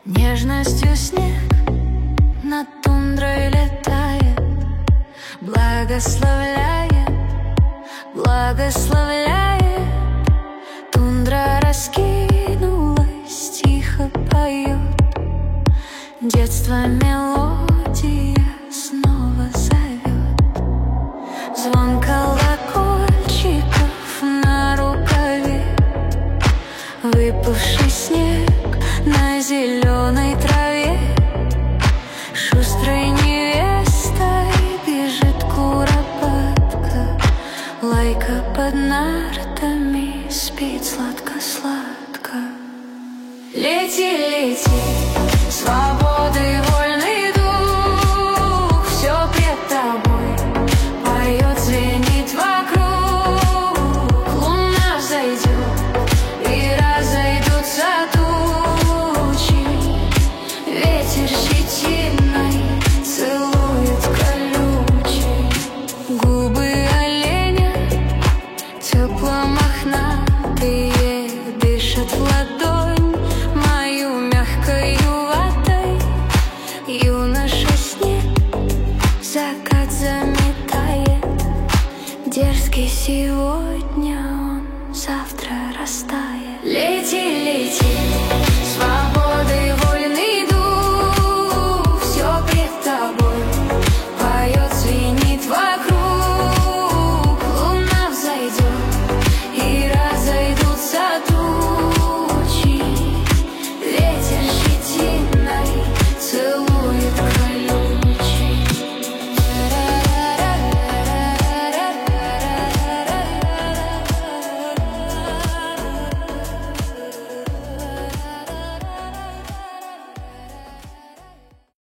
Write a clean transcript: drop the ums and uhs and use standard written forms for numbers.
Нежностью снег над тундрой летает, благословляет, благословляет. Тундра раскинулась, тихо поет. Детство мелодия снова зовет. Звон колокольчиков на рукаве, выпавший снег на зеленом